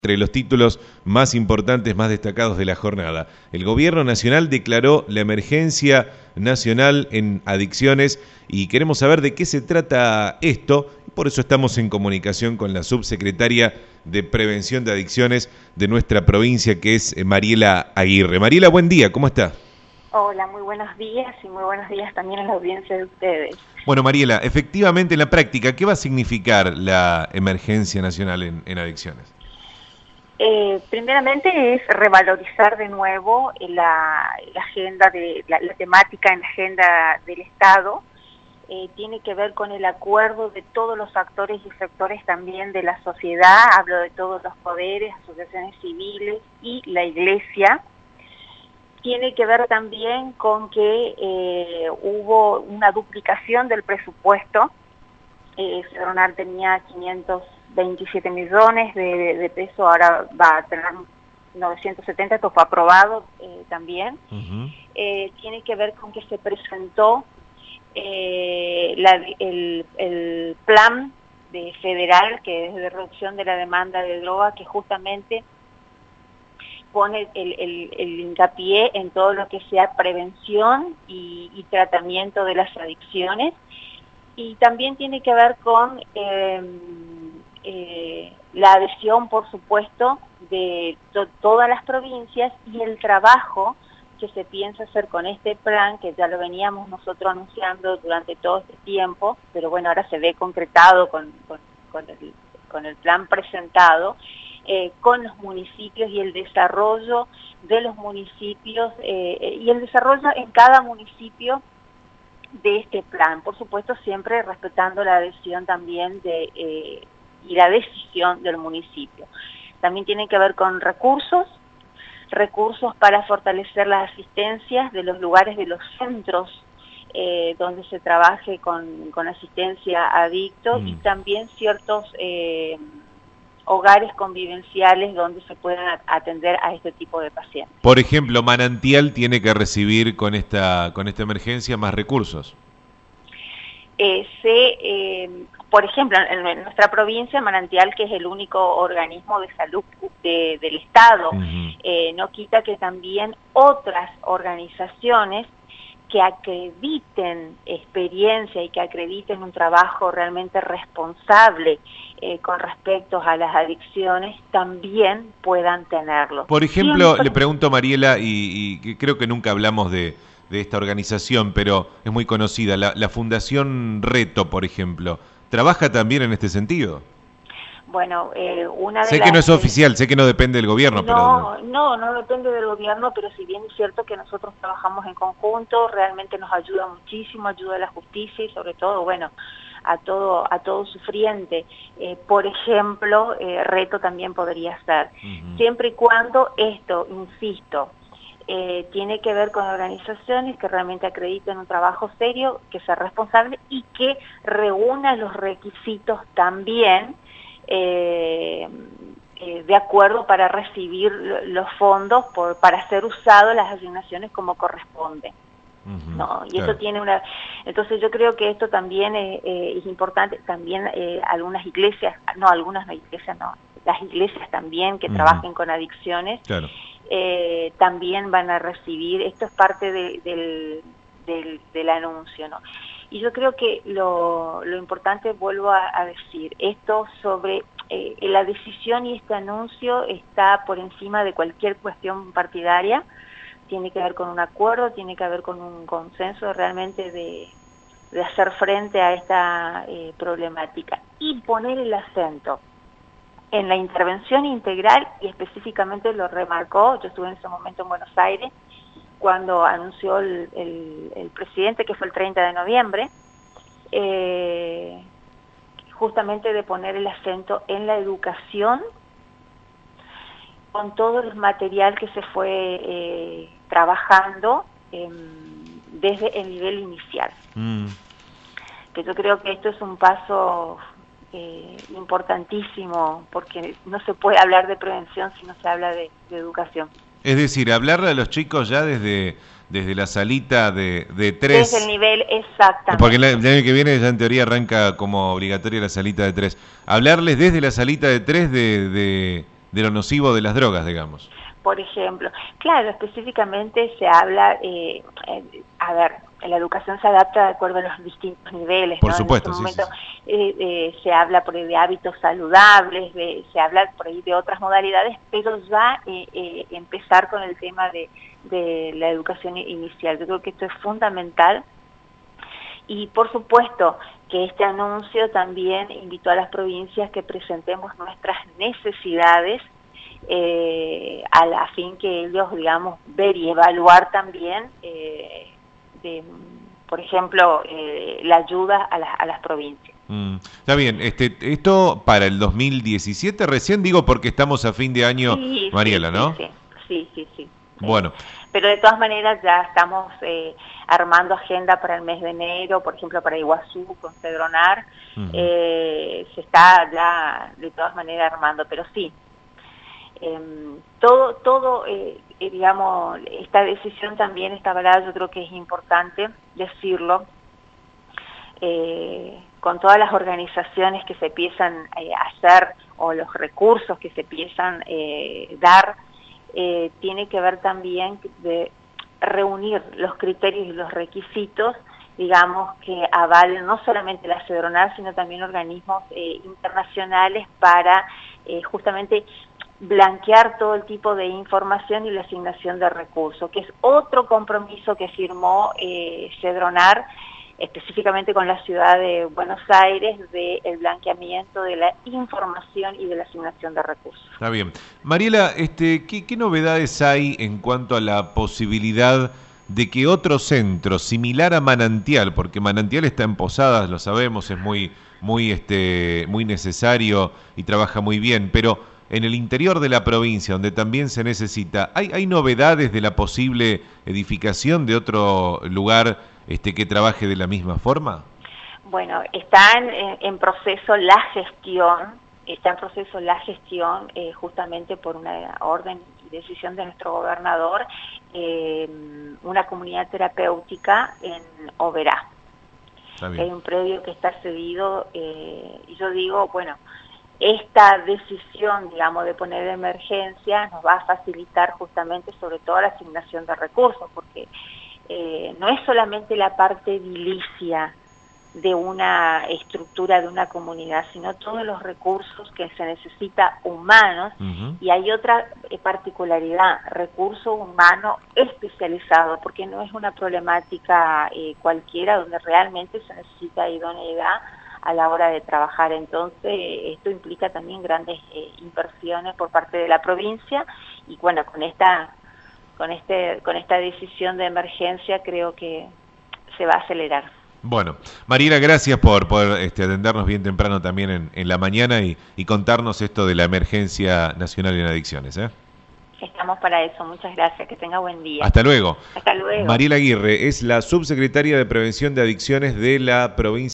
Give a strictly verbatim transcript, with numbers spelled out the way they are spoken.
Entre los títulos más importantes, más destacados de la jornada, el Gobierno Nacional declaró la emergencia nacional en adicciones y queremos saber de qué se trata esto. Por eso estamos en comunicación con la subsecretaria de Prevención de Adicciones de nuestra provincia, que es Mariela Aguirre. Mariela, buen día, ¿cómo está? Hola, muy buenos días y muy buenos días también a la audiencia de ustedes. Bueno, Mariela, efectivamente en la práctica, ¿qué va a significar la emergencia nacional en, en adicciones? Eh, primeramente es revalorizar de nuevo la, la agenda de la, la temática en la agenda del Estado. Eh, tiene que ver con el acuerdo de todos los actores y sectores también de la sociedad, hablo de todos los poderes, asociaciones civiles y la Iglesia. Tiene que ver también con que eh, hubo una duplicación del presupuesto. Eh, Cedronar tenía quinientos veintisiete millones de, de pesos, ahora va a tener novecientos setenta, esto fue aprobado eh, también. Uh-huh. eh, tiene que ver con que se presentó eh, la, el, el plan de federal, que es de reducción de la demanda de droga, que justamente pone el, el, el hincapié en todo lo que sea prevención y, y tratamiento de las adicciones. Y también tiene que ver con eh, eh, la adhesión, por supuesto, de to todas las provincias y el trabajo que se piensa hacer con este plan, que ya lo veníamos nosotros anunciando durante todo este tiempo, pero bueno, ahora se ve concretado con, con, con, el, con el plan presentado, eh, con los municipios y el desarrollo de los municipios eh, y el desarrollo en cada municipio de este plan, por supuesto siempre respetando la adhesión también de eh, y la decisión del municipio. También tiene que ver con recursos, recursos para fortalecer las asistencias de los lugares, de los centros eh, donde se trabaje con, con asistencia a adictos mm. y también ciertos eh, hogares convivenciales donde se puedan atender a este tipo de pacientes. Por ejemplo, Manantial tiene que recibir con esta con esta emergencia más recursos. Eh, se, eh, por ejemplo, en, en nuestra provincia, Manantial, que es el único organismo de salud de, del Estado, uh-huh. eh, no quita que también otras organizaciones que acrediten experiencia y que acrediten un trabajo realmente responsable eh, con respecto a las adicciones, también puedan tenerlo. Por ejemplo, Siempre... le pregunto a Mariela, y, y creo que nunca hablamos de, de esta organización, pero es muy conocida, la, la Fundación Reto, por ejemplo, ¿trabaja también en este sentido? Bueno, eh, una de Sé las... que no es oficial, sé que no depende del gobierno, no, pero... No, no depende del gobierno, pero si bien es cierto que nosotros trabajamos en conjunto, realmente nos ayuda muchísimo, ayuda a la justicia y sobre todo, bueno, a todo a todo sufriente. Eh, por ejemplo, eh, Reto también podría ser. Uh-huh. Siempre y cuando esto, insisto, eh, tiene que ver con organizaciones que realmente acrediten un trabajo serio, que sea responsable y que reúna los requisitos también Eh, eh, de acuerdo para recibir los fondos por, para ser usado las asignaciones como corresponde. Uh-huh, ¿no? Y claro. Eso tiene una... Entonces yo creo que esto también eh, eh, es importante, también eh, algunas iglesias, no, algunas no iglesias, no, las iglesias también que uh-huh. trabajen con adicciones, claro. eh, también van a recibir, esto es parte de, del, del, del anuncio, ¿no? Y yo creo que lo, lo importante, vuelvo a, a decir, esto sobre eh, la decisión y este anuncio está por encima de cualquier cuestión partidaria, tiene que ver con un acuerdo, tiene que ver con un consenso realmente de, de hacer frente a esta eh, problemática y poner el acento en la intervención integral y específicamente lo remarcó, yo estuve en ese momento en Buenos Aires, cuando anunció el, el, el presidente, que fue el treinta de noviembre, eh, justamente de poner el acento en la educación, con todo el material que se fue eh, trabajando eh, desde el nivel inicial. Mm. Que yo creo que esto es un paso eh, importantísimo, porque no se puede hablar de prevención si no se habla de, de educación. Es decir, hablarle a los chicos ya desde, desde la salita de, de tres. Desde el nivel, exactamente. Porque el año que viene ya en teoría arranca como obligatoria la salita de tres. Hablarles desde la salita de tres de, de, de lo nocivo de las drogas, digamos. Por ejemplo, claro, específicamente se habla, eh, eh, a ver, la educación se adapta de acuerdo a los distintos niveles, por ¿no? supuesto, En este sí, momento sí. eh, eh, se habla por ahí de hábitos saludables, de, se habla por ahí de otras modalidades, pero ya eh, eh, empezar con el tema de, de la educación inicial. Yo creo que esto es fundamental. Y por supuesto que este anuncio también invitó a las provincias que presentemos nuestras necesidades eh, a la fin que ellos, digamos, ver y evaluar también, eh, de, por ejemplo, eh, la ayuda a, la, a las provincias. Mm, está bien, este, esto para el dos mil diecisiete recién digo porque estamos a fin de año, Sí, Mariela, sí, ¿no? Sí, sí, sí, sí. Bueno. Eh, pero de todas maneras ya estamos eh, armando agenda para el mes de enero, por ejemplo para Iguazú con Cedronar, uh-huh. eh, se está ya de todas maneras armando, pero sí, eh, todo, todo eh, digamos, esta decisión también está avalada, yo creo que es importante decirlo, eh, con todas las organizaciones que se empiezan eh, a hacer o los recursos que se empiezan a eh, dar, Eh, tiene que ver también de reunir los criterios y los requisitos, digamos, que avalen no solamente la Cedronar, sino también organismos eh, internacionales para eh, justamente blanquear todo el tipo de información y la asignación de recursos, que es otro compromiso que firmó eh, Cedronar, específicamente con la ciudad de Buenos Aires, del blanqueamiento de la información y de la asignación de recursos. Está bien. Mariela, este, ¿qué, qué novedades hay en cuanto a la posibilidad de que otro centro similar a Manantial, porque Manantial está en Posadas, lo sabemos, es muy, muy, este, muy necesario y trabaja muy bien, pero en el interior de la provincia, donde también se necesita, ¿hay, hay novedades de la posible edificación de otro lugar este, que trabaje de la misma forma? Bueno, está en, en proceso la gestión, está en proceso la gestión eh, justamente por una orden y decisión de nuestro gobernador, eh, una comunidad terapéutica en Oberá. Hay un predio que está cedido eh, y yo digo, bueno, esta decisión, digamos, de poner de emergencia nos va a facilitar justamente sobre todo la asignación de recursos, porque eh, no es solamente la parte edilicia de una estructura de una comunidad, sino todos los recursos que se necesita humanos, uh-huh. Y hay otra particularidad, recurso humano especializado, porque no es una problemática eh, cualquiera donde realmente se necesita idoneidad a la hora de trabajar. Entonces esto implica también grandes eh, inversiones por parte de la provincia y bueno, con esta con este con esta decisión de emergencia creo que se va a acelerar. Bueno, Mariela, gracias por, por este, atendernos bien temprano también en, en la mañana y, y contarnos esto de la emergencia nacional en adicciones, ¿eh? Estamos para eso, muchas gracias, que tenga buen día. Hasta luego. Hasta luego. Mariela Aguirre es la subsecretaria de Prevención de Adicciones de la provincia